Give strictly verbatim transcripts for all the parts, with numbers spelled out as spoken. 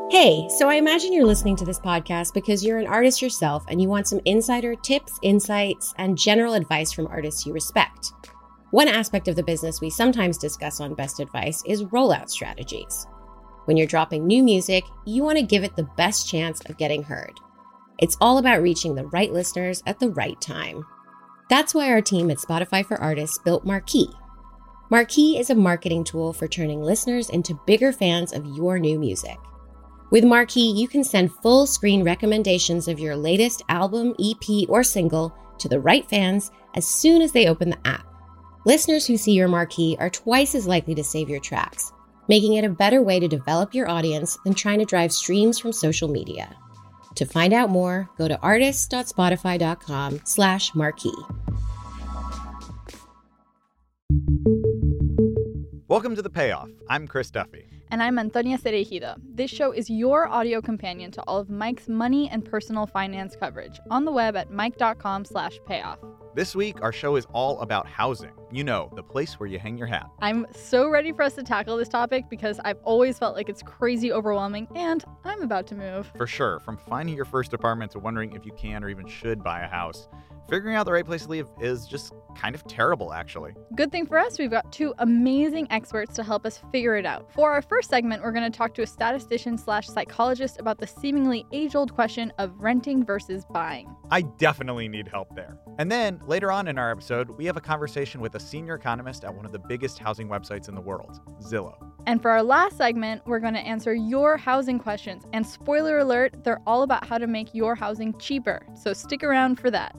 Hey, so I imagine you're listening to this podcast because you're an artist yourself and you want some insider tips, insights, and general advice from artists you respect. One aspect of the business we sometimes discuss on Best Advice is rollout strategies. When you're dropping new music, you want to give it the best chance of getting heard. It's all about reaching the right listeners at the right time. That's why our team at Spotify for Artists built Marquee. Marquee is a marketing tool for turning listeners into bigger fans of your new music. With Marquee, you can send full-screen recommendations of your latest album, E P, or single to the right fans as soon as they open the app. Listeners who see your Marquee are twice as likely to save your tracks, making it a better way to develop your audience than trying to drive streams from social media. To find out more, go to artists.spotify.com slash marquee. Welcome to The Payoff. I'm Chris Duffy. And I'm Antonia Cereijido. This show is your audio companion to all of Mike's money and personal finance coverage on the web at mike.com slash payoff. This week, our show is all about housing. You know, the place where you hang your hat. I'm so ready for us to tackle this topic because I've always felt like it's crazy overwhelming, and I'm about to move. For sure. From finding your first apartment to wondering if you can or even should buy a house, figuring out the right place to live is just kind of terrible, actually. Good thing for us, we've got two amazing experts to help us figure it out. For our first segment, we're going to talk to a statistician slash psychologist about the seemingly age-old question of renting versus buying. I definitely need help there. And then, later on in our episode, we have a conversation with a senior economist at one of the biggest housing websites in the world, Zillow. And for our last segment, we're going to answer your housing questions. And spoiler alert, they're all about how to make your housing cheaper. So stick around for that.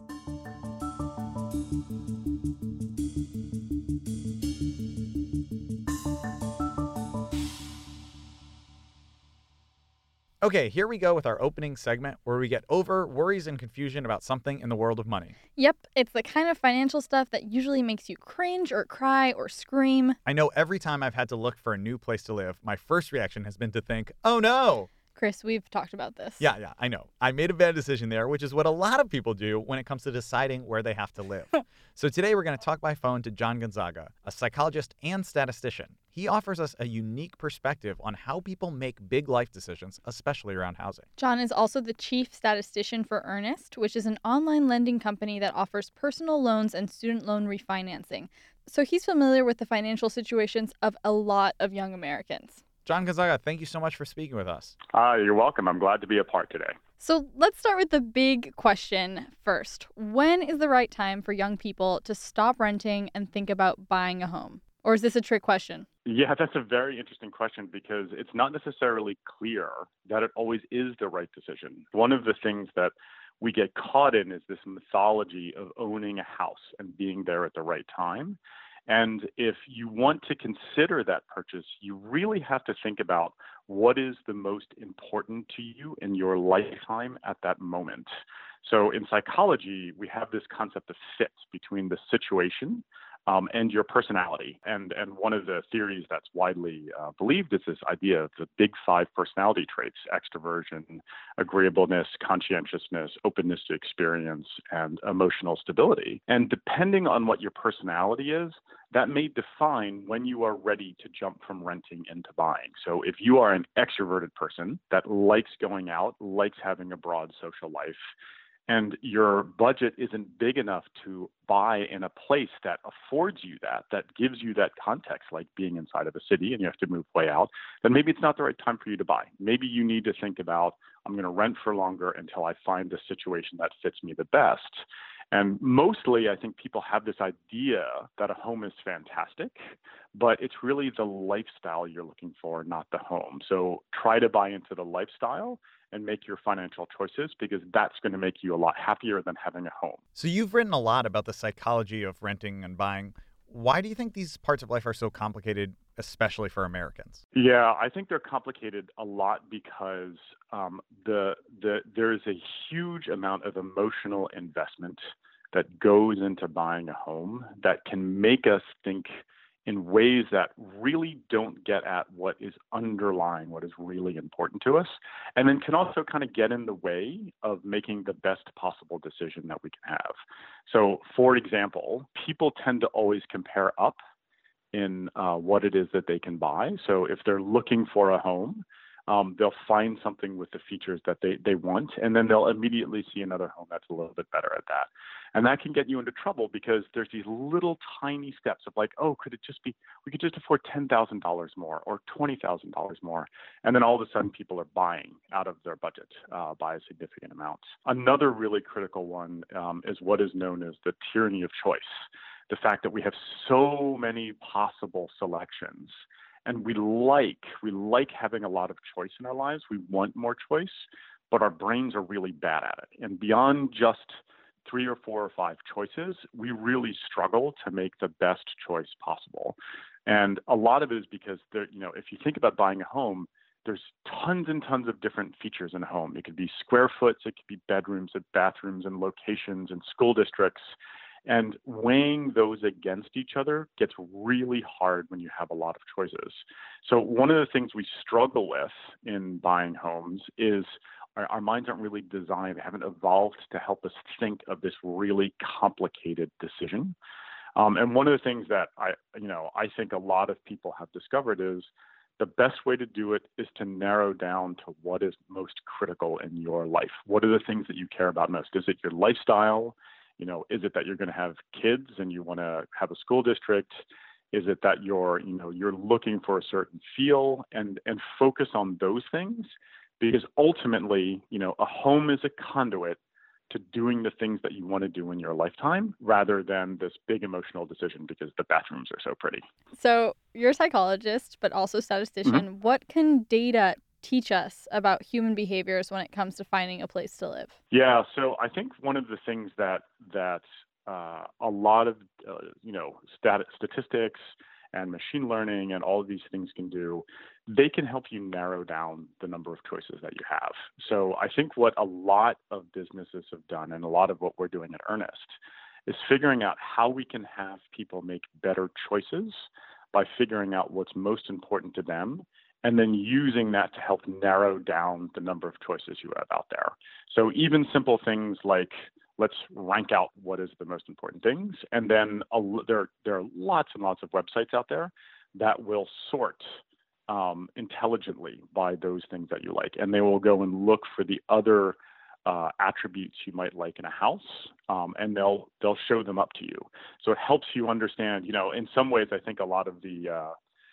Okay, here we go with our opening segment where we get over worries and confusion about something in the world of money. Yep, it's the kind of financial stuff that usually makes you cringe or cry or scream. I know every time I've had to look for a new place to live, my first reaction has been to think, oh no! Chris, we've talked about this. Yeah, yeah, I know. I made a bad decision there, which is what a lot of people do when it comes to deciding where they have to live. So today we're going to talk by phone to John Gonzaga, a psychologist and statistician. He offers us a unique perspective on how people make big life decisions, especially around housing. John is also the chief statistician for Earnest, which is an online lending company that offers personal loans and student loan refinancing. So he's familiar with the financial situations of a lot of young Americans. John Gonzaga, thank you so much for speaking with us. Uh, you're welcome. I'm glad to be a part today. So let's start with the big question first. When is the right time for young people to stop renting and think about buying a home? Or is this a trick question? Yeah, that's a very interesting question because it's not necessarily clear that it always is the right decision. One of the things that we get caught in is this mythology of owning a house and being there at the right time. And if you want to consider that purchase, you really have to think about what is the most important to you in your lifetime at that moment. So in psychology, we have this concept of fit between the situation um, and your personality. And, and one of the theories that's widely uh, believed is this idea of the big five personality traits: extroversion, agreeableness, conscientiousness, openness to experience, and emotional stability. And depending on what your personality is, that may define when you are ready to jump from renting into buying. So if you are an extroverted person that likes going out, likes having a broad social life, and your budget isn't big enough to buy in a place that affords you that, that gives you that context, like being inside of a city and you have to move way out, then maybe it's not the right time for you to buy. Maybe you need to think about, I'm going to rent for longer until I find the situation that fits me the best. And mostly, I think people have this idea that a home is fantastic, but it's really the lifestyle you're looking for, not the home. So try to buy into the lifestyle and make your financial choices, because that's going to make you a lot happier than having a home. So you've written a lot about the psychology of renting and buying. Why do you think these parts of life are so complicated, especially for Americans? Yeah, I think they're complicated a lot because um, the the there is a huge amount of emotional investment that goes into buying a home that can make us think in ways that really don't get at what is underlying what is really important to us, and then can also kind of get in the way of making the best possible decision that we can have. So, for example, people tend to always compare up in uh, what it is that they can buy. So if they're looking for a home, Um, they'll find something with the features that they, they want, and then they'll immediately see another home that's a little bit better at that. And that can get you into trouble because there's these little tiny steps of like, oh, could it just be, we could just afford ten thousand dollars more or twenty thousand dollars more. And then all of a sudden people are buying out of their budget uh, by a significant amount. Another really critical one um, is what is known as the tyranny of choice. The fact that we have so many possible selections. And we like, we like having a lot of choice in our lives. We want more choice, but our brains are really bad at it. And beyond just three or four or five choices, we really struggle to make the best choice possible. And a lot of it is because there, you know, if you think about buying a home, there's tons and tons of different features in a home. It could be square foot, it could be bedrooms and bathrooms and locations and school districts. And weighing those against each other gets really hard when you have a lot of choices. So one of the things we struggle with in buying homes is our, our minds aren't really designed, haven't evolved to help us think of this really complicated decision. Um, and one of the things that I, you know, I think a lot of people have discovered is the best way to do it is to narrow down to what is most critical in your life. What are the things that you care about most? Is it your lifestyle? You know, is it that you're going to have kids and you want to have a school district? Is it that you're, you know, you're looking for a certain feel and, and focus on those things? Because ultimately, you know, a home is a conduit to doing the things that you want to do in your lifetime rather than this big emotional decision because the bathrooms are so pretty. So you're a psychologist, but also statistician. Mm-hmm. What can data teach us about human behaviors when it comes to finding a place to live? Yeah, so I think one of the things that that uh, a lot of uh, you know stat- statistics and machine learning and all of these things can do, they can help you narrow down the number of choices that you have. So I think what a lot of businesses have done, and a lot of what we're doing at Earnest, is figuring out how we can have people make better choices by figuring out what's most important to them, and then using that to help narrow down the number of choices you have out there. So even simple things like, let's rank out what is the most important things. And then a, there, there are lots and lots of websites out there that will sort um, intelligently by those things that you like. And they will go and look for the other uh, attributes you might like in a house, um, and they'll they'll show them up to you. So it helps you understand, you know, in some ways, I think a lot of the uh,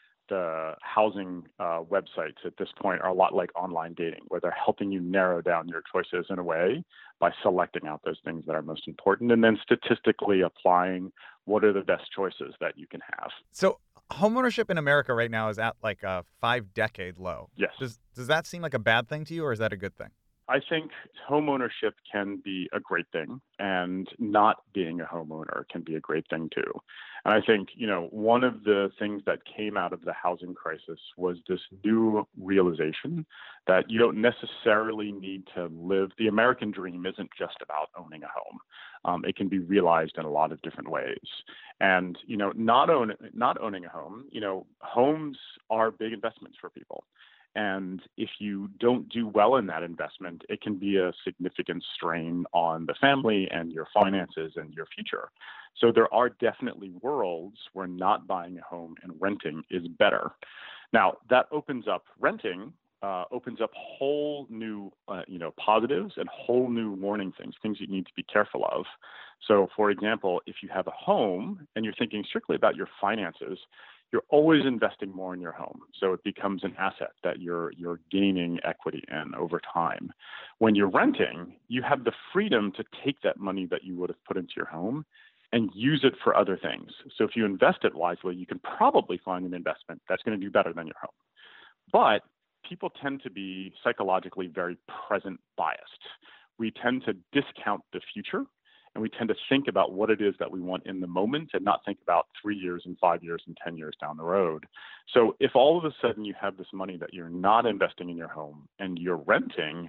the housing uh, websites at this point are a lot like online dating, where they're helping you narrow down your choices in a way by selecting out those things that are most important and then statistically applying what are the best choices that you can have. So homeownership in America right now is at like a five decade low. Yes. Does, does that seem like a bad thing to you, or is that a good thing? I think homeownership can be a great thing, and not being a homeowner can be a great thing too. And I think, you know, one of the things that came out of the housing crisis was this new realization that you don't necessarily need to live. The American dream isn't just about owning a home. Um, it can be realized in a lot of different ways. And, you know, not own, not owning a home, you know, homes are big investments for people. And if you don't do well in that investment, it can be a significant strain on the family and your finances and your future. So there are definitely worlds where not buying a home and renting is better. Now, that opens up renting, uh, opens up whole new, uh, you know, positives and whole new warning things, things you need to be careful of. So, for example, if you have a home and you're thinking strictly about your finances, you're always investing more in your home. So it becomes an asset that you're you're gaining equity in over time. When you're renting, you have the freedom to take that money that you would have put into your home and use it for other things. So if you invest it wisely, you can probably find an investment that's going to do better than your home. But people tend to be psychologically very present biased. We tend to discount the future, and we tend to think about what it is that we want in the moment and not think about three years and five years and ten years down the road. So if all of a sudden you have this money that you're not investing in your home and you're renting,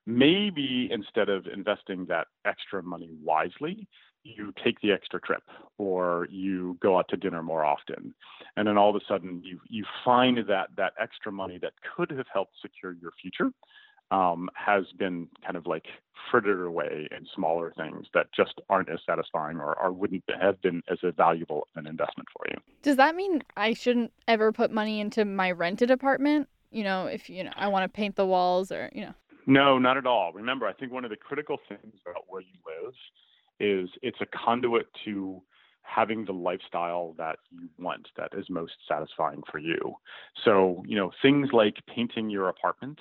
maybe instead of investing that extra money wisely, you take the extra trip or you go out to dinner more often. And then all of a sudden you you find that that extra money that could have helped secure your future Um, has been kind of like frittered away in smaller things that just aren't as satisfying or, or wouldn't have been as a valuable an investment for you. Does that mean I shouldn't ever put money into my rented apartment? you know, if, you know, I want to paint the walls or, you know. No, not at all. Remember, I think one of the critical things about where you live is it's a conduit to having the lifestyle that you want, that is most satisfying for you. So, you know, things like painting your apartment,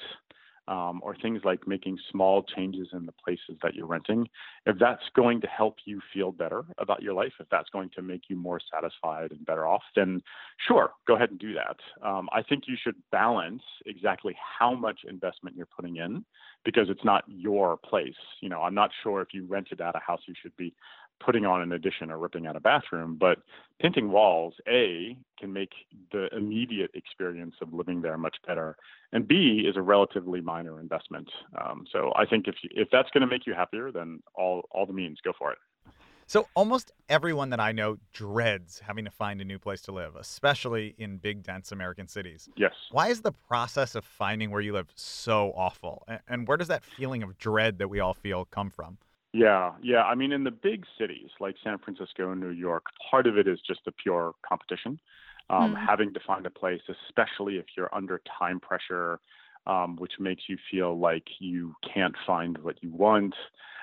um, or things like making small changes in the places that you're renting, if that's going to help you feel better about your life, if that's going to make you more satisfied and better off, then sure, go ahead and do that. Um, I think you should balance exactly how much investment you're putting in, because it's not your place. You know, I'm not sure if you rented out a house, you should be putting on an addition or ripping out a bathroom, but painting walls, A, can make the immediate experience of living there much better, and B, is a relatively minor investment. Um, so I think if you, if that's going to make you happier, then all all the means, go for it. So almost everyone that I know dreads having to find a new place to live, especially in big, dense American cities. Yes. Why is the process of finding where you live so awful? A- And where does that feeling of dread that we all feel come from? Yeah, yeah. I mean, in the big cities like San Francisco and New York, part of it is just the pure competition, um, Mm. having to find a place, especially if you're under time pressure, um, which makes you feel like you can't find what you want.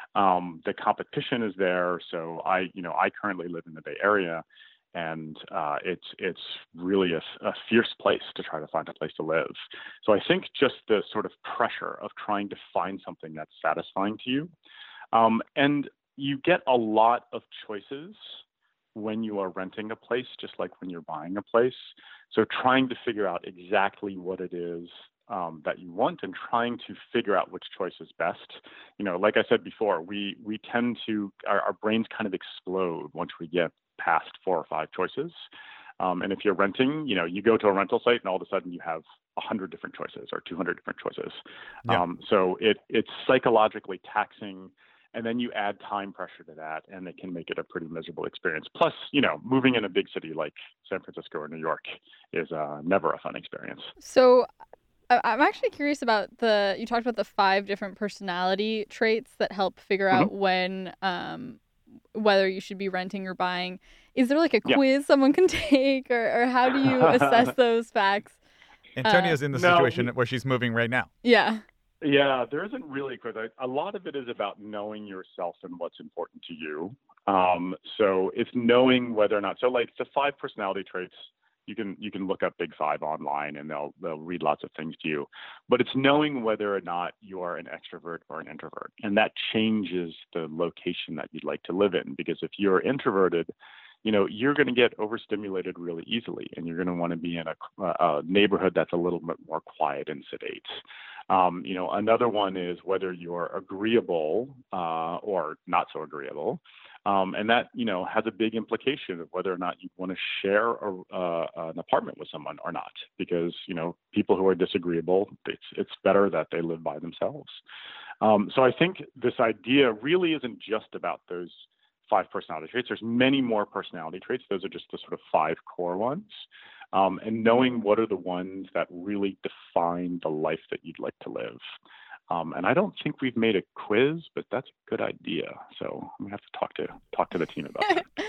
Um, the competition is there. So I, you know, I currently live in the Bay Area, and uh, it's it's really a, a fierce place to try to find a place to live. So I think just the sort of pressure of trying to find something that's satisfying to you. Um, and you get a lot of choices when you are renting a place, just like when you're buying a place. So trying to figure out exactly what it is um, that you want, and trying to figure out which choice is best. You know, like I said before, we we tend to, our, our brains kind of explode once we get past four or five choices. Um, and if you're renting, you know, you go to a rental site and all of a sudden you have one hundred different choices or two hundred different choices. Yeah. Um, so it it's psychologically taxing. And then you add time pressure to that, and it can make it a pretty miserable experience. Plus, you know, moving in a big city like San Francisco or New York is uh, never a fun experience. So I- I'm actually curious about the, you talked about the five different personality traits that help figure out Mm-hmm. when, um, whether you should be renting or buying. Is there like a Yeah. quiz someone can take, or, or how do you assess those facts? Antonia's in the no, situation we- where she's moving right now. Yeah. Yeah, there isn't really a quiz. I- A lot of it is about knowing yourself and what's important to you. Um, so it's knowing whether or not. So like the five personality traits, you can you can look up Big Five online, and they'll they'll read lots of things to you. But it's knowing whether or not you are an extrovert or an introvert, and that changes the location that you'd like to live in. Because if you're introverted, you know, you're going to get overstimulated really easily, and you're going to want to be in a, a neighborhood that's a little bit more quiet and sedate. Um, you know, another one is whether you're agreeable uh, or not so agreeable. Um, and that, you know, has a big implication of whether or not you want to share a, uh, an apartment with someone or not. Because, you know, people who are disagreeable, it's, it's better that they live by themselves. Um, so I think this idea really isn't just about those five personality traits. There's many more personality traits. Those are just the sort of five core ones. Um, and knowing what are the ones that really define the life that you'd like to live. Um, and I don't think we've made a quiz, but that's a good idea. So I'm gonna have to talk to talk to the team about that.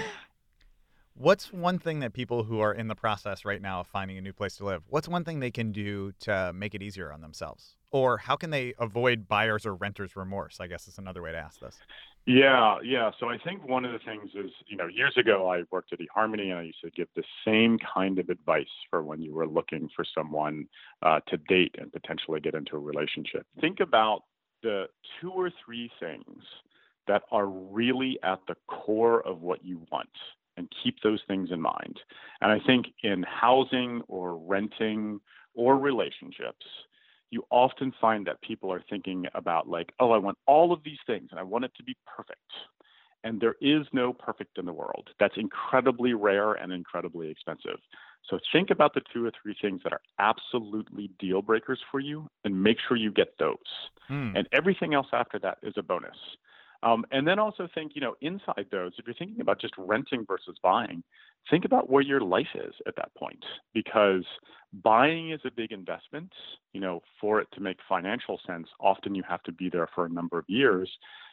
What's one thing that people who are in the process right now of finding a new place to live, what's one thing they can do to make it easier on themselves? Or how can they avoid buyer's or renter's remorse? I guess is another way to ask this. Yeah, yeah. So I think one of the things is, you know, years ago I worked at eHarmony, and I used to give the same kind of advice for when you were looking for someone uh, to date and potentially get into a relationship. Think about the two or three things that are really at the core of what you want, and keep those things in mind. And I think in housing or renting or relationships, you often find that people are thinking about like, oh, I want all of these things and I want it to be perfect. And there is no perfect in the world. That's incredibly rare and incredibly expensive. So think about the two or three things that are absolutely deal breakers for you, and make sure you get those. Hmm. And everything else after that is a bonus. Um, and then also think, you know, inside those, if you're thinking about just renting versus buying, think about where your life is at that point, because buying is a big investment. You know, for it to make financial sense, often you have to be there for a number of years.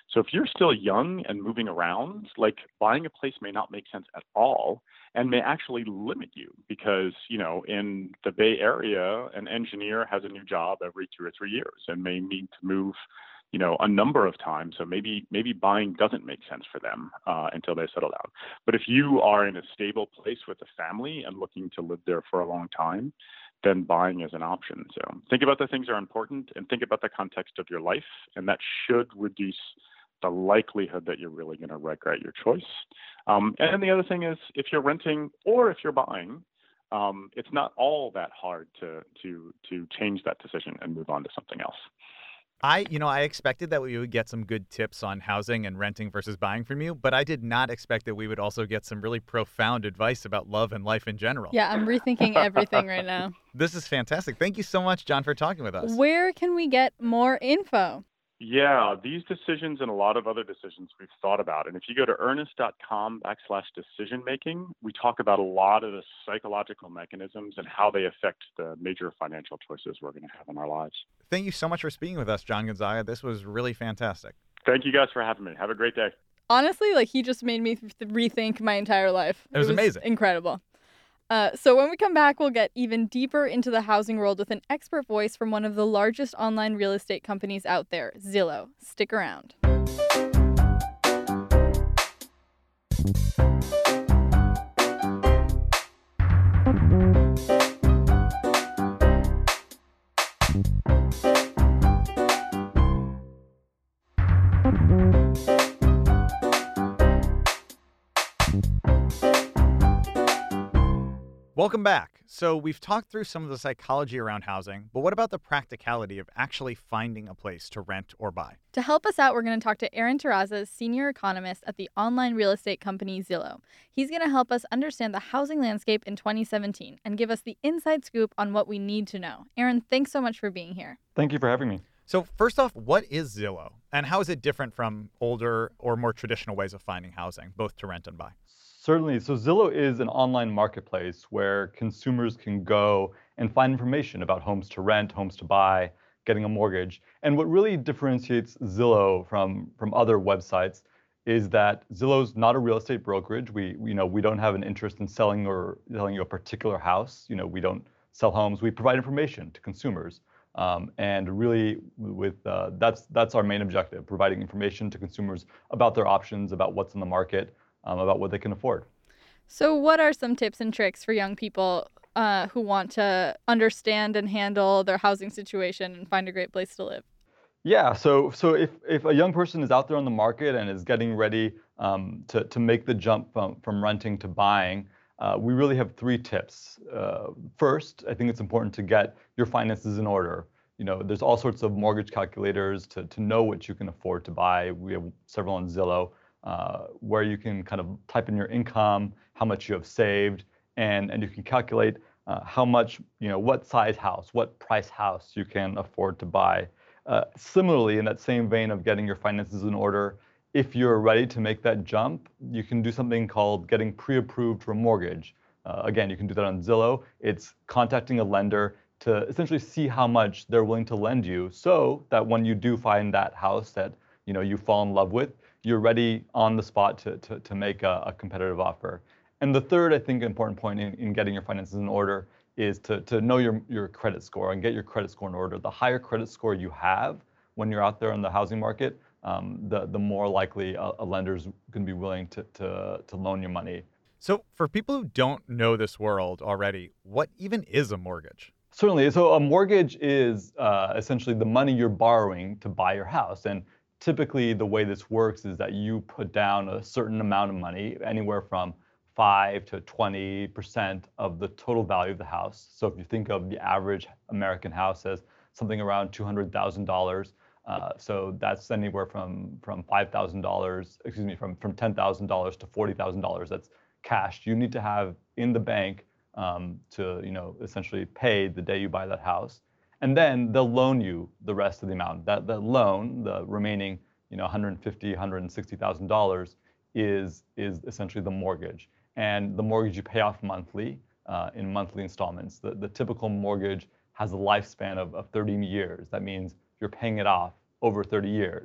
So if you're still young and moving around, like buying a place may not make sense at all and may actually limit you because, you know, in the Bay Area, an engineer has a new job every two or three years and may need to move, you know, a number of times. So maybe maybe buying doesn't make sense for them uh, until they settle down. But if you are in a stable place with a family and looking to live there for a long time, then buying is an option. So think about the things that are important and think about the context of your life, and that should reduce the likelihood that you're really going to regret your choice. Um, and the other thing is, if you're renting or if you're buying, um, it's not all that hard to to to change that decision and move on to something else. I, you know, I expected that we would get some good tips on housing and renting versus buying from you, but I did not expect that we would also get some really profound advice about love and life in general. Yeah, I'm rethinking everything right now. This is fantastic. Thank you so much, John, for talking with us. Where can we get more info? Yeah, these decisions and a lot of other decisions we've thought about. And if you go to earnest.com backslash decision making, we talk about a lot of the psychological mechanisms and how they affect the major financial choices we're going to have in our lives. Thank you so much for speaking with us, John Gonzaga. This was really fantastic. Thank you guys for having me. Have a great day. Honestly, like he just made me th- rethink my entire life. It was amazing. Incredible. Uh, so when we come back, we'll get even deeper into the housing world with an expert voice from one of the largest online real estate companies out there, Zillow. Stick around. Welcome back. So we've talked through some of the psychology around housing, but what about the practicality of actually finding a place to rent or buy? To help us out, we're going to talk to Aaron Terraza, senior economist at the online real estate company Zillow. He's going to help us understand the housing landscape in twenty seventeen and give us the inside scoop on what we need to know. Aaron, thanks so much for being here. Thank you for having me. So first off, what is Zillow and how is it different from older or more traditional ways of finding housing, both to rent and buy? Certainly. So Zillow is an online marketplace where consumers can go and find information about homes to rent, homes to buy, getting a mortgage. And what really differentiates Zillow from, from other websites is that Zillow's not a real estate brokerage. We, you know, we don't have an interest in selling or selling you a particular house. You know, we don't sell homes. We provide information to consumers. Um, and really, with uh, that's that's our main objective: providing information to consumers about their options, about what's in the market, um, about what they can afford. So, what are some tips and tricks for young people uh, who want to understand and handle their housing situation and find a great place to live? Yeah. So so if if a young person is out there on the market and is getting ready um, to to make the jump from from renting to buying, Uh, we really have three tips. Uh, first, I think it's important to get your finances in order. You know, there's all sorts of mortgage calculators to, to know what you can afford to buy. We have several on Zillow uh, where you can kind of type in your income, how much you have saved, and, and you can calculate uh, how much, you know, what size house, what price house you can afford to buy. Uh, similarly, in that same vein of getting your finances in order, if you're ready to make that jump, you can do something called getting pre-approved for a mortgage. Uh, again, you can do that on Zillow. It's contacting a lender to essentially see how much they're willing to lend you, so that when you do find that house that you know you fall in love with, you're ready on the spot to to, to make a, a competitive offer. And the third, I think, important point in, in getting your finances in order is to to know your your credit score and get your credit score in order. The higher credit score you have when you're out there in the housing market, Um, the the more likely a, a lender's going to be willing to, to to loan you money. So for people who don't know this world already, what even is a mortgage? Certainly. So a mortgage is uh, essentially the money you're borrowing to buy your house. And typically the way this works is that you put down a certain amount of money, anywhere from five to twenty percent of the total value of the house. So if you think of the average American house as something around two hundred thousand dollars, Uh, so that's anywhere from from five thousand dollars, excuse me, from from ten thousand dollars to forty thousand dollars. That's cash you need to have in the bank um, to you know essentially pay the day you buy that house, and then they'll loan you the rest of the amount. That that loan, the remaining you know one hundred fifty, one hundred sixty thousand dollars, is is essentially the mortgage, and the mortgage you pay off monthly uh, in monthly installments. The the typical mortgage has a lifespan of, of thirty years. That means you're paying it off over thirty years.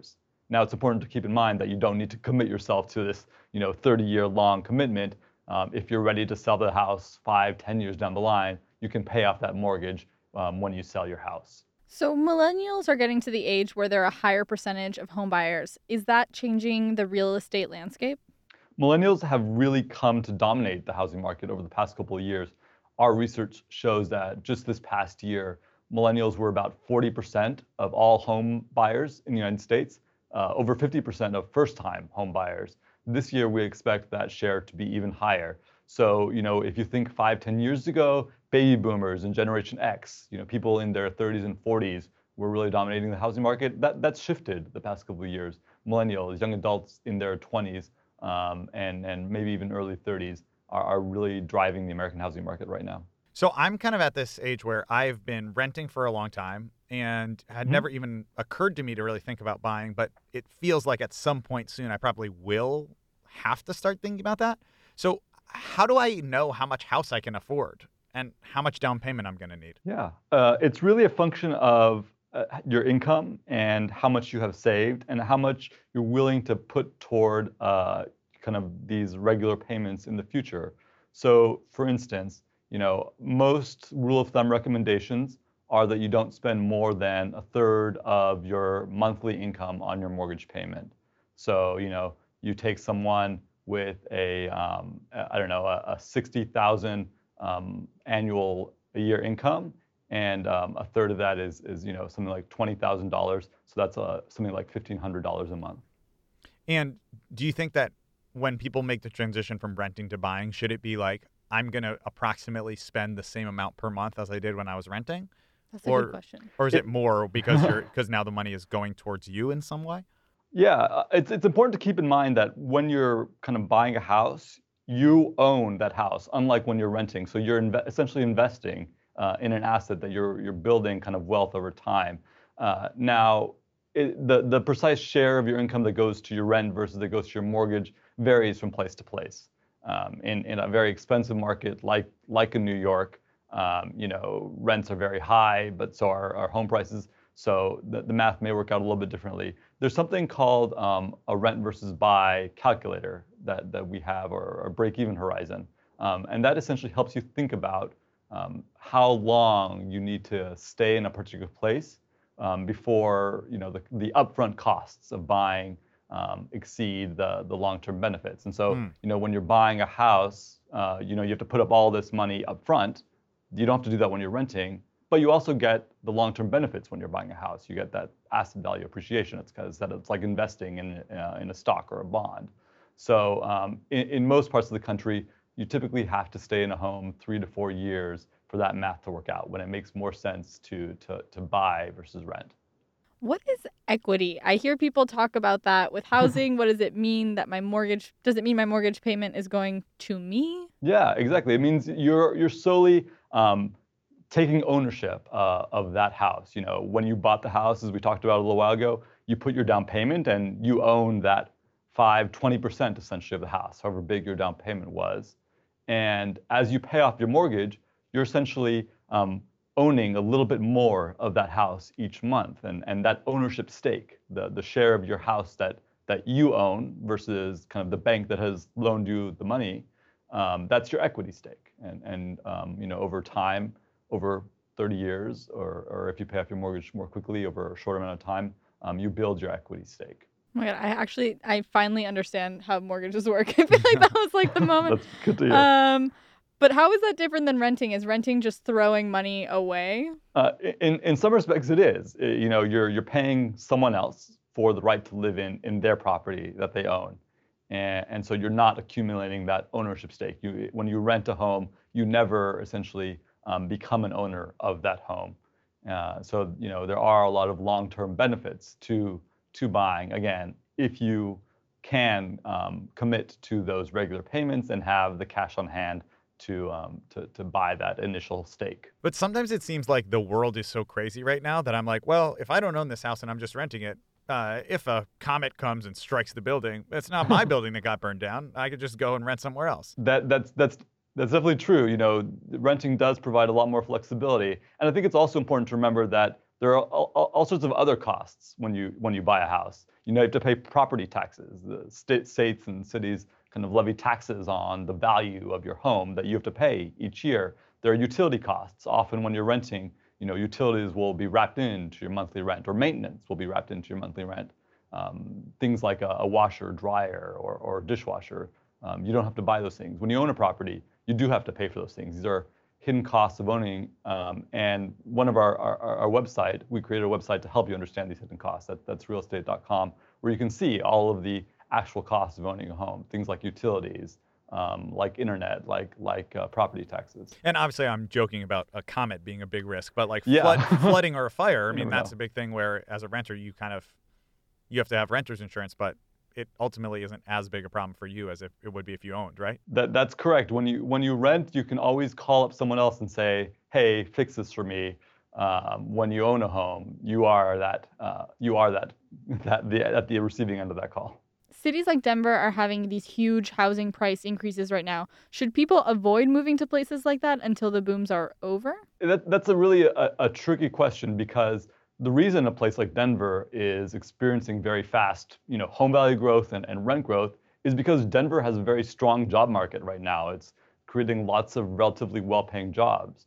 Now, it's important to keep in mind that you don't need to commit yourself to this, you know, thirty-year long commitment. Um, if you're ready to sell the house five, ten years down the line, you can pay off that mortgage um, when you sell your house. So millennials are getting to the age where they're a higher percentage of home buyers. Is that changing the real estate landscape? Millennials have really come to dominate the housing market over the past couple of years. Our research shows that just this past year, millennials were about forty percent of all home buyers in the United States, uh, over fifty percent of first-time home buyers. This year, we expect that share to be even higher. So, you know, if you think five, ten years ago, baby boomers and Generation X, you know, people in their thirties and forties were really dominating the housing market. That that's shifted the past couple of years. Millennials, young adults in their twenties, um, and and maybe even early thirties are, are really driving the American housing market right now. So I'm kind of at this age where I've been renting for a long time and had Mhm. never even occurred to me to really think about buying, but it feels like at some point soon I probably will have to start thinking about that. So how do I know how much house I can afford and how much down payment I'm going to need? Yeah, uh, it's really a function of uh, your income and how much you have saved and how much you're willing to put toward uh, kind of these regular payments in the future. So, for instance, you know, most rule of thumb recommendations are that you don't spend more than a third of your monthly income on your mortgage payment. So, you know, you take someone with a, um, I don't know, a, a sixty thousand um, annual a year income, and um, a third of that is, is you know, something like twenty thousand dollars. So that's uh, something like fifteen hundred dollars a month. And do you think that when people make the transition from renting to buying, should it be like, I'm going to approximately spend the same amount per month as I did when I was renting? That's a Or- good question. Or is it more because you're because now the money is going towards you in some way? Yeah, uh, it's it's important to keep in mind that when you're kind of buying a house, you own that house, unlike when you're renting. So you're inve- essentially investing uh, in an asset that you're you're building kind of wealth over time. Uh, now, it, the the precise share of your income that goes to your rent versus that goes to your mortgage varies from place to place. Um, in in a very expensive market like like in New York, um, you know, rents are very high, but so are, are home prices. So the, the math may work out a little bit differently. There's something called um, a rent versus buy calculator that, that we have, or a break-even horizon. Um, and that essentially helps you think about um, how long you need to stay in a particular place um, before, you know, the, the upfront costs of buying um, exceed the, the long-term benefits. And so, Mm. you know, when you're buying a house, uh, you know, you have to put up all this money up front. You don't have to do that when you're renting. But you also get the long-term benefits when you're buying a house. You get that asset value appreciation. It's because that it's like investing in uh, in a stock or a bond. So um, in, in most parts of the country, you typically have to stay in a home three to four years for that math to work out, when it makes more sense to to to buy versus rent. What is equity? I hear people talk about that with housing. What does it mean that my mortgage, does it mean my mortgage payment is going to me? Yeah, exactly. It means you're you're solely um, taking ownership uh, of that house. You know, when you bought the house, as we talked about a little while ago, you put your down payment and you own that five, twenty percent essentially of the house, however big your down payment was. And as you pay off your mortgage, you're essentially um, owning a little bit more of that house each month. And, and that ownership stake, the, the share of your house that, that you own versus kind of the bank that has loaned you the money, um, that's your equity stake. And, and um, you know, over time, over thirty years, or, or if you pay off your mortgage more quickly over a short amount of time, um, you build your equity stake. Oh my God, I actually, I finally understand how mortgages work. I feel like that was like the moment. That's good to hear. Um, but how is that different than renting? Is renting just throwing money away? Uh, in in some respects, it is. Uh, You know, you're you're paying someone else for the right to live in in their property that they own, and and so you're not accumulating that ownership stake. You when you rent a home, you never essentially um, become an owner of that home. Uh, so you know there are a lot of long-term benefits to to buying. Again, if you can um, commit to those regular payments and have the cash on hand to um to to buy that initial stake. But sometimes it seems like the world is so crazy right now that I'm like, well, if I don't own this house and I'm just renting it, uh, if a comet comes and strikes the building, it's not my building that got burned down. I could just go and rent somewhere else. That that's that's that's definitely true. You know, renting does provide a lot more flexibility, and I think it's also important to remember that There are all, all sorts of other costs when you when you buy a house. You know, you have to pay property taxes. The state, states and cities kind of levy taxes on the value of your home that you have to pay each year. There are utility costs. Often when you're renting, you know, utilities will be wrapped into your monthly rent, or maintenance will be wrapped into your monthly rent. Um, things like a, a washer, dryer, or, or dishwasher. Um, you don't have to buy those things. When you own a property, you do have to pay for those things. These are hidden costs of owning. Um, and one of our, our, our website, we created a website to help you understand these hidden costs. That, that's real estate dot com, where you can see all of the actual costs of owning a home. Things like utilities, um, like internet, like like uh, property taxes. And obviously, I'm joking about a comet being a big risk, but like Yeah. flood, flooding or a fire, I mean, never that's know. a big thing where as a renter, you kind of, you have to have renter's insurance, but it ultimately isn't as big a problem for you as if it would be if you owned, right? That that's correct. When you when you rent, you can always call up someone else and say, "Hey, fix this for me." Um, when you own a home, you are that uh, you are that that the at the receiving end of that call. Cities like Denver are having these huge housing price increases right now. Should people avoid moving to places like that until the booms are over? That, that's a really a, a tricky question, because the reason a place like Denver is experiencing very fast, you know, home value growth and, and rent growth is because Denver has a very strong job market right now. It's creating lots of relatively well-paying jobs.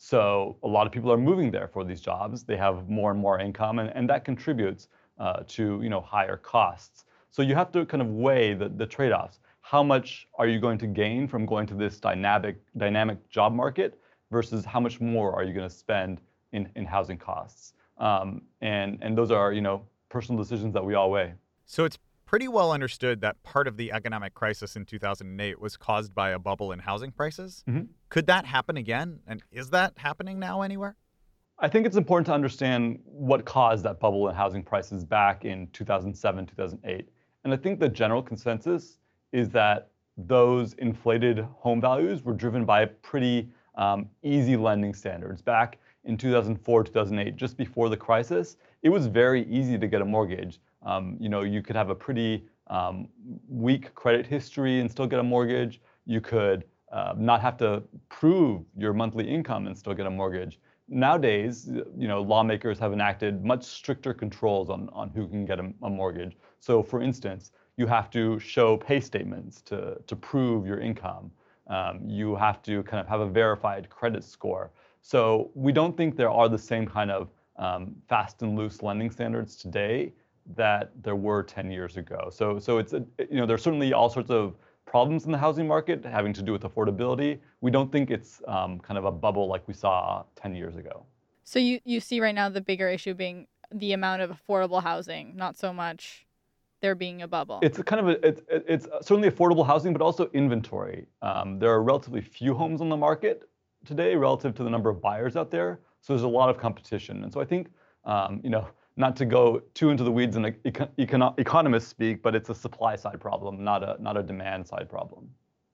So a lot of people are moving there for these jobs. They have more and more income, and, and that contributes uh, to, you know, higher costs. So you have to kind of weigh the, the trade-offs. How much are you going to gain from going to this dynamic dynamic job market versus how much more are you going to spend in, in housing costs? Um, and and those are, you know, personal decisions that we all weigh. So it's pretty well understood that part of the economic crisis in two thousand eight was caused by a bubble in housing prices. Mm-hmm. Could that happen again? And is that happening now anywhere? I think it's important to understand what caused that bubble in housing prices back in two thousand seven, two thousand eight. And I think the general consensus is that those inflated home values were driven by pretty um, easy lending standards. Back in two thousand four, two thousand eight, just before the crisis, it was very easy to get a mortgage. Um, you know, you could have a pretty um, weak credit history and still get a mortgage. You could uh, not have to prove your monthly income and still get a mortgage. Nowadays, you know, lawmakers have enacted much stricter controls on, on who can get a, a mortgage. So, for instance, you have to show pay statements to, to prove your income. Um, you have to kind of have a verified credit score. So we don't think there are the same kind of um, fast and loose lending standards today that there were ten years ago. So, so it's a, you know, there's certainly all sorts of problems in the housing market having to do with affordability. We don't think it's um, kind of a bubble like we saw ten years ago. So you, you see right now the bigger issue being the amount of affordable housing, not so much there being a bubble. It's a kind of a, it's, it's certainly affordable housing, but also inventory. Um, there are relatively few homes on the market today relative to the number of buyers out there. So there's a lot of competition. And so I think, um, you know, not to go too into the weeds in econ- econ- economist speak, but it's a supply side problem, not a not a demand side problem.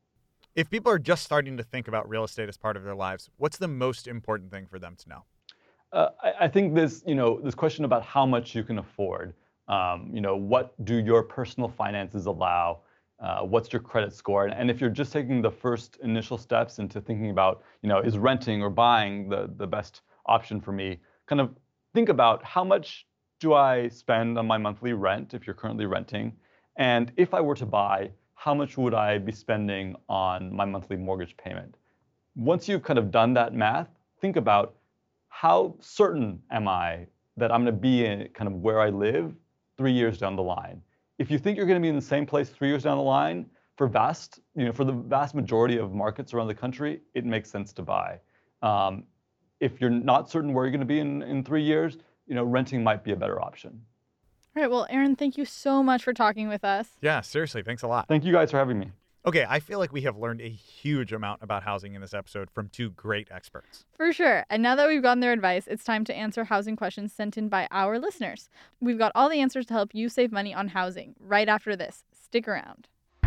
If people are just starting to think about real estate as part of their lives, what's the most important thing for them to know? Uh, I, I think this, you know, this question about how much you can afford. Um, you know, what do your personal finances allow? Uh, what's your credit score? And, and if you're just taking the first initial steps into thinking about, you know, is renting or buying the the best option for me? Kind of think about how much do I spend on my monthly rent if you're currently renting? And if I were to buy, how much would I be spending on my monthly mortgage payment? Once you've kind of done that math, think about how certain am I that I'm going to be in kind of where I live three years down the line. If you think you're going to be in the same place three years down the line, for vast, you know, for the vast majority of markets around the country, it makes sense to buy. Um, if you're not certain where you're going to be in, in three years, you know, renting might be a better option. All right. Well, Aaron, thank you so much for talking with us. Yeah, seriously, thanks a lot. Thank you guys for having me. Okay, I feel like we have learned a huge amount about housing in this episode from two great experts. For sure. And now that we've gotten their advice, it's time to answer housing questions sent in by our listeners. We've got all the answers to help you save money on housing right after this. Stick around.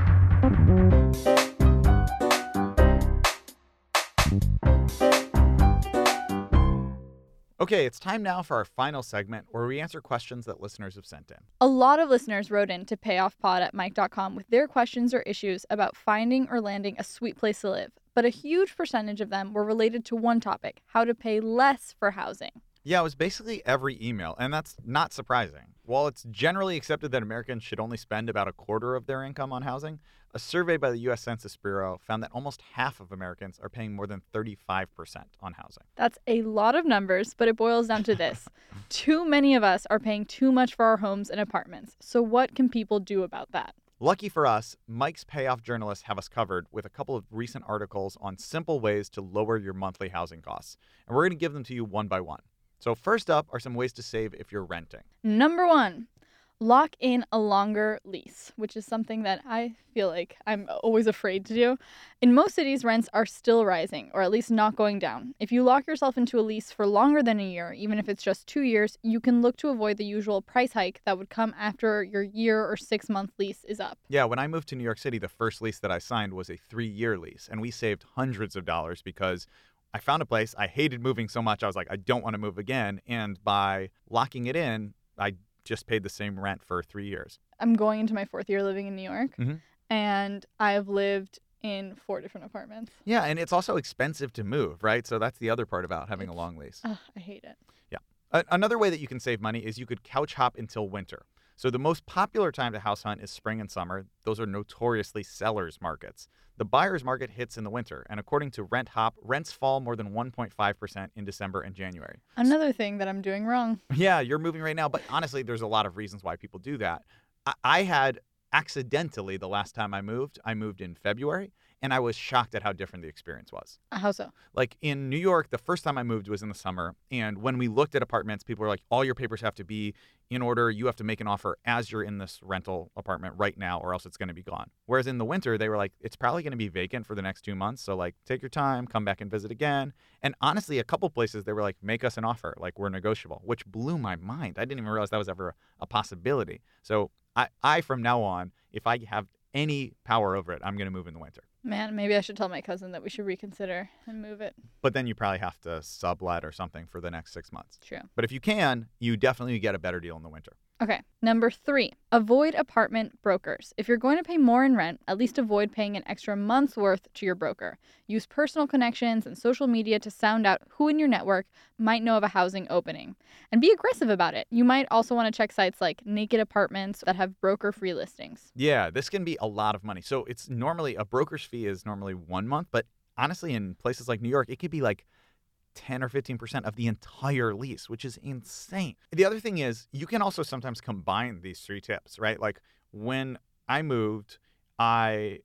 Okay, it's time now for our final segment where we answer questions that listeners have sent in. A lot of listeners wrote in to payoffpod at mike dot com with their questions or issues about finding or landing a sweet place to live. But a huge percentage of them were related to one topic, how to pay less for housing. Yeah, it was basically every email, and that's not surprising. While it's generally accepted that Americans should only spend about a quarter of their income on housing, a survey by the U S Census Bureau found that almost half of Americans are paying more than thirty-five percent on housing. That's a lot of numbers, but it boils down to this. Too many of us are paying too much for our homes and apartments. So what can people do about that? Lucky for us, Mike's Payoff journalists have us covered with a couple of recent articles on simple ways to lower your monthly housing costs, and we're going to give them to you one by one. So first up are some ways to save if you're renting. Number one, lock in a longer lease, which is something that I feel like I'm always afraid to do. In most cities, rents are still rising, or at least not going down. If you lock yourself into a lease for longer than a year, even if it's just two years, you can look to avoid the usual price hike that would come after your year or six-month lease is up. Yeah, when I moved to New York City, the first lease that I signed was a three-year lease, and we saved hundreds of dollars because I found a place. I hated moving so much. I was like, I don't want to move again. And by locking it in, I just paid the same rent for three years. I'm going into my fourth year living in New York, mm-hmm. and I've lived in four different apartments. Yeah, and it's also expensive to move, right? So that's the other part about having it's, a long lease. Ugh, I hate it. Yeah. A- another way that you can save money is you could couch hop until winter. So the most popular time to house hunt is spring and summer. Those are notoriously sellers' markets. The buyer's market hits in the winter, and according to Rent Hop, rents fall more than one point five percent in December and January. Another thing that I'm doing wrong. Yeah, you're moving right now, but honestly, there's a lot of reasons why people do that. I, I had accidentally, the last time I moved, I moved in February, and I was shocked at how different the experience was. How so? Like in New York, the first time I moved was in the summer. And when we looked at apartments, people were like, all your papers have to be in order. You have to make an offer as you're in this rental apartment right now, or else it's going to be gone. Whereas in the winter, they were like, it's probably going to be vacant for the next two months. So like, take your time, come back and visit again. And honestly, a couple places, they were like, make us an offer. Like, we're negotiable, which blew my mind. I didn't even realize that was ever a possibility. So I, I from now on, if I have any power over it, I'm going to move in the winter. Man, maybe I should tell my cousin that we should reconsider and move it. But then you probably have to sublet or something for the next six months. True. But if you can, you definitely get a better deal in the winter. Okay, number three, avoid apartment brokers. If you're going to pay more in rent, at least avoid paying an extra month's worth to your broker. Use personal connections and social media to sound out who in your network might know of a housing opening. And be aggressive about it. You might also want to check sites like Naked Apartments that have broker-free listings. Yeah, this can be a lot of money. So it's normally, a broker's fee is normally one month, but honestly, in places like New York, it could be like ten or fifteen percent of the entire lease, which is insane. The other thing is you can also sometimes combine these three tips, right? Like when I moved, I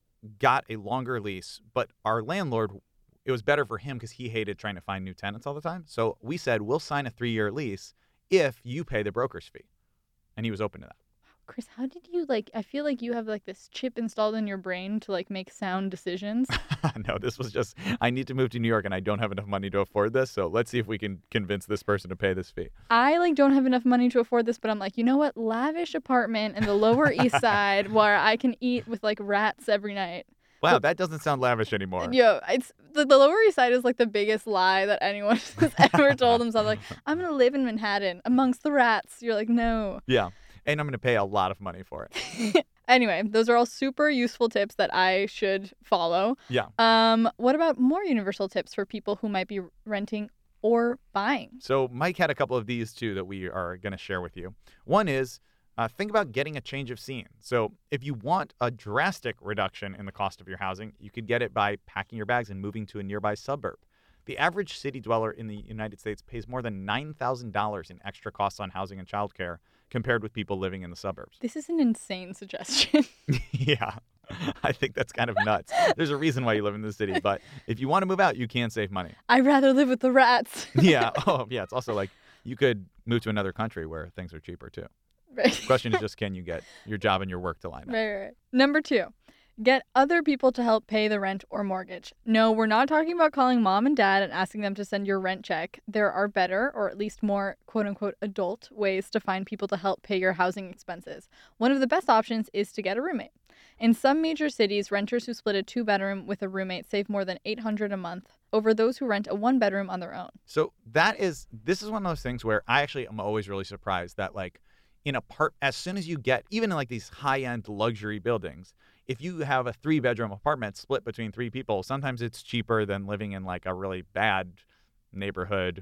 got a longer lease, but our landlord, it was better for him because he hated trying to find new tenants all the time. So we said, we'll sign a three-year lease if you pay the broker's fee. And he was open to that. Chris, how did you, like, I feel like you have, like, this chip installed in your brain to, like, make sound decisions. No, this was just, I need to move to New York and I don't have enough money to afford this. So let's see if we can convince this person to pay this fee. I, like, don't have enough money to afford this, but I'm like, you know what? Lavish apartment in the Lower East Side where I can eat with, like, rats every night. Wow, that doesn't sound lavish anymore. Yo, it's the, the Lower East Side is like the biggest lie that anyone has ever told themselves. Like, I'm going to live in Manhattan amongst the rats. You're like, no. Yeah. And I'm going to pay a lot of money for it. Anyway, those are all super useful tips that I should follow. Yeah. Um, what about more universal tips for people who might be renting or buying? So Mike had a couple of these too that we are going to share with you. One is uh, think about getting a change of scene. So if you want a drastic reduction in the cost of your housing, you could get it by packing your bags and moving to a nearby suburb. The average city dweller in the United States pays more than nine thousand dollars in extra costs on housing and childcare compared with people living in the suburbs. This is an insane suggestion. Yeah, I think that's kind of nuts. There's a reason why you live in the city, but if you want to move out, you can save money. I'd rather live with the rats. Yeah. Oh, yeah. It's also like you could move to another country where things are cheaper too. Right. The question is just, can you get your job and your work to line up? Right, right. Number two. Get other people to help pay the rent or mortgage. No, we're not talking about calling mom and dad and asking them to send your rent check. There are better, or at least more quote-unquote adult ways to find people to help pay your housing expenses. One of the best options is to get a roommate. In some major cities, renters who split a two-bedroom with a roommate save more than eight hundred dollars a month over those who rent a one-bedroom on their own. So that is, this is one of those things where I actually am always really surprised that like in a part, as soon as you get, even in like these high-end luxury buildings, if you have a three-bedroom apartment split between three people, sometimes it's cheaper than living in like a really bad neighborhood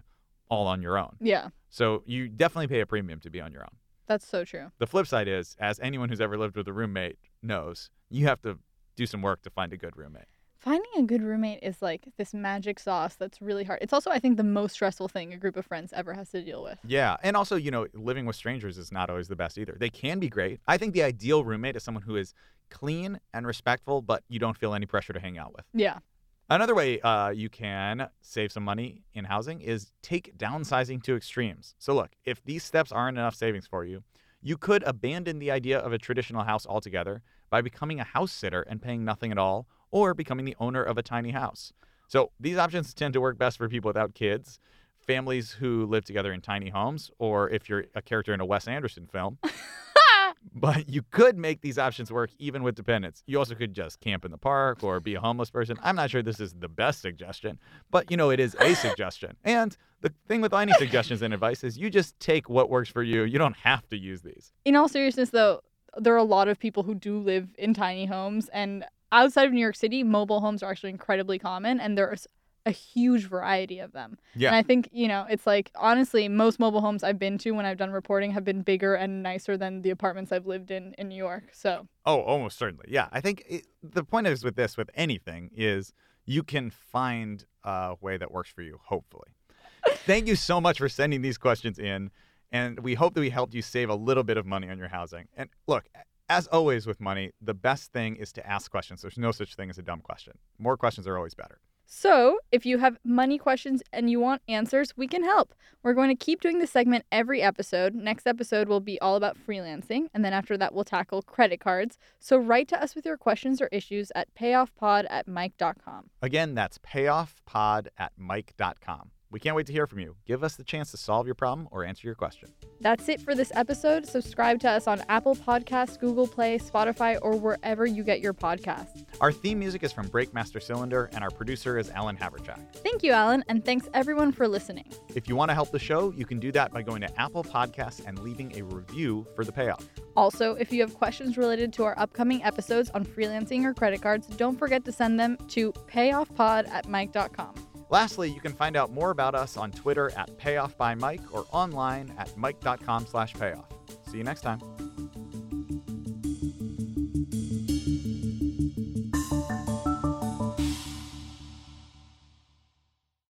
all on your own. Yeah, So you definitely pay a premium to be on your own. that's so true. The flip side is, as anyone who's ever lived with a roommate knows, you have to do some work to find a good roommate. Finding a good roommate is like this magic sauce that's really hard. It's also, I think, the most stressful thing a group of friends ever has to deal with. Yeah. And also, you know, living with strangers is not always the best either. They can be great. I think the ideal roommate is someone who is clean and respectful, but you don't feel any pressure to hang out with. Yeah. Another way uh, you can save some money in housing is take downsizing to extremes. So look, if these steps aren't enough savings for you, you could abandon the idea of a traditional house altogether by becoming a house sitter and paying nothing at all, or becoming the owner of a tiny house. So these options tend to work best for people without kids, families who live together in tiny homes, or if you're a character in a Wes Anderson film. But you could make these options work even with dependents. You also could just camp in the park or be a homeless person. I'm not sure this is the best suggestion, but, you know, it is a suggestion. And the thing with any suggestions and advice is you just take what works for you. You don't have to use these. In all seriousness, though, there are a lot of people who do live in tiny homes, and outside of New York City, mobile homes are actually incredibly common, and there's a huge variety of them. Yeah. And I think, you know, it's like, honestly, most mobile homes I've been to when I've done reporting have been bigger and nicer than the apartments I've lived in in New York. So, Oh, almost certainly. Yeah. I think it, the point is with this, with anything, is you can find a way that works for you, hopefully. Thank you so much for sending these questions in. And we hope that we helped you save a little bit of money on your housing. And look, as always with money, the best thing is to ask questions. There's no such thing as a dumb question. More questions are always better. So, if you have money questions and you want answers, we can help. We're going to keep doing this segment every episode. Next episode will be all about freelancing, and then after that, we'll tackle credit cards. So, write to us with your questions or issues at payoffpod at mike dot com. Again, that's payoffpod at mike dot com. We can't wait to hear from you. Give us the chance to solve your problem or answer your question. That's it for this episode. Subscribe to us on Apple Podcasts, Google Play, Spotify, or wherever you get your podcasts. Our theme music is from Breakmaster Cylinder, and our producer is Alan Haverchak. Thank you, Alan, and thanks everyone for listening. If you want to help the show, you can do that by going to Apple Podcasts and leaving a review for The Payoff. Also, if you have questions related to our upcoming episodes on freelancing or credit cards, don't forget to send them to payoffpod at mike dot com. Lastly, you can find out more about us on Twitter at payoffbymike or online at mike dot com slash payoff. See you next time.